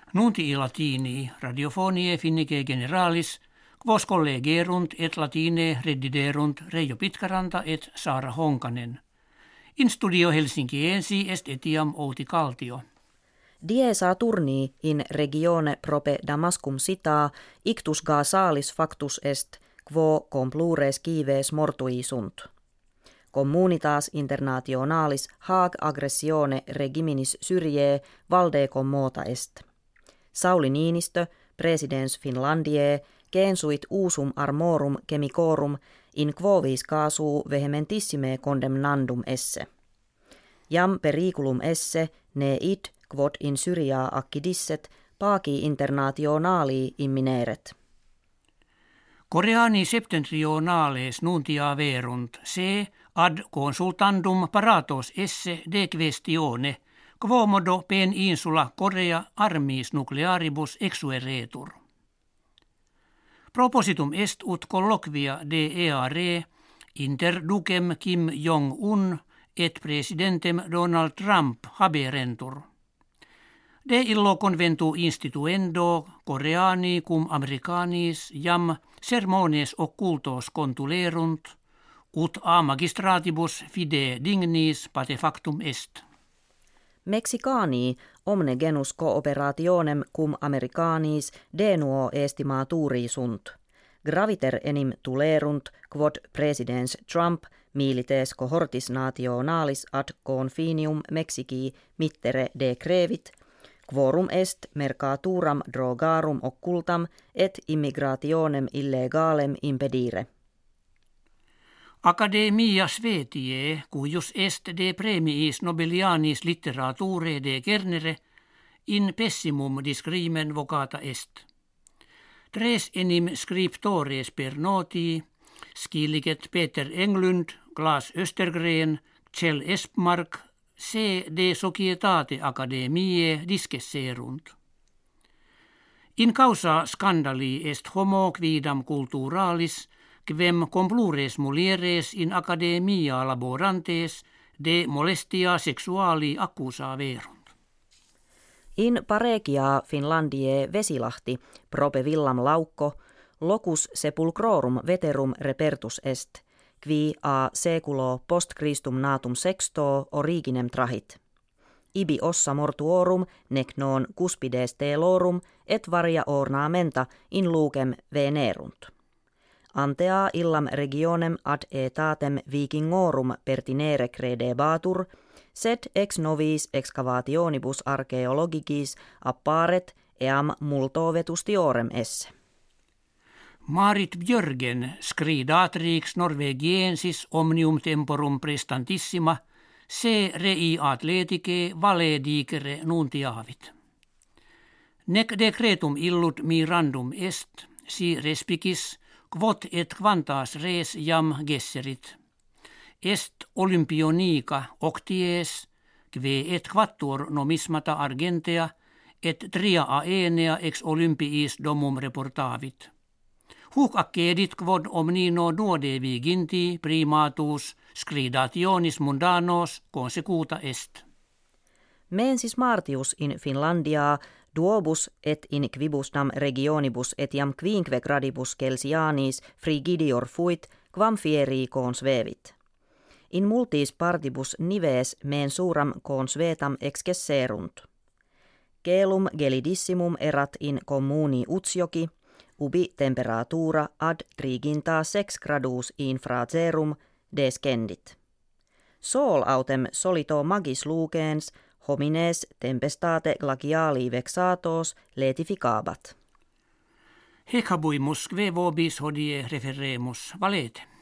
Nunti latini radiofonie finnike generalis, quos collegerunt et latine rediderunt Reijo Pitkaranta et Saara Honkanen. In studio Helsinkiensi est etiam Outi Kaltio. Die Saturni in regione prope Damascum citaa ictus salis factus est, quo complures cives mortui sunt. Communitas internationalis hac aggressione regiminis Syriae valde commota est. Sauli Niinistö, presidens Finlandiae, censuit usum armorum chemicorum in quovis casu vehementissime condemnandum esse. Jam periculum esse ne id quod in Syria accidisset paci internationali immineret. Koreani septentrionales nuntia verunt, se ad consultandum paratos esse de questione, quomodo pen insula Korea armis nuclearibus exueretur. Propositum est ut colloquia de eare inter ducem Kim Jong-un et presidentem Donald Trump haberentur. De illo conventu instituendo Koreani cum Americanis jam sermones occultos contulerunt, ut a magistratibus fide dignis pate factum est. Mexicani omne genus cooperationem cum Americanis denuo estimaturi sunt. Graviter enim tulerunt quod presidens Trump milites cohortis nationalis ad confinium Mexici mittere decrevit, quorum est mercaturam drogarum occultam et immigrationem illegalem impedire. Academia Svetiae, cuius est de premiis Nobelianis literature de Kernere, in pessimum discrimen vocata est. Tres enim scriptores per noti, Skilliget Peter Englund, Claes Östergren, Kjell Esmark, se de Societate Academiae discesserunt. In causa scandali est homo quidam culturalis, quem complures mulieres in academia laborantes de molestia sexuali accusa verunt. In paregia Finlandiae Vesilahti prope villam laukko, locus sepulchrorum veterum repertus est, qui a seculo post Christum natum sexto originem trahit. Ibi ossa mortuorum nec non cuspides telorum et varia ornamenta in lucem venerunt. Antea illam regionem ad etatem vikingorum pertinere credebatur, sed ex novis excavationibus archaeologicis apparet eam multo vetustiorem esse. Marit Björgen scridatrix Norvegiensis omnium temporum prestantissima, se rei atletike valedicere nuntiavit. Nec decretum illud mirandum est, si respicis, quod et quantas res jam gesserit. Est olympionica octies, kve et quattuor nomismata argentea, et tria aenea ex olympiis domum reportavit. Huc accedit quod omnino duode viginti primatus scridationis mundanos consecuta est. Mensis Martius in Finlandia duobus et in quibusdam regionibus etiam quinque gradibus Celsianis frigidior fuit, quam fieri consvevit. In multis partibus nives mensuram consvetam excesserunt. Celum gelidissimum erat in communi Utsjoki, ubi temperatura ad triginta 6 gradus infrazerum descendit. Sol autem solito magis lucens homines tempestate glaciali vexatos letificabat. Hec habuimus kve vobis hodie referemus valete.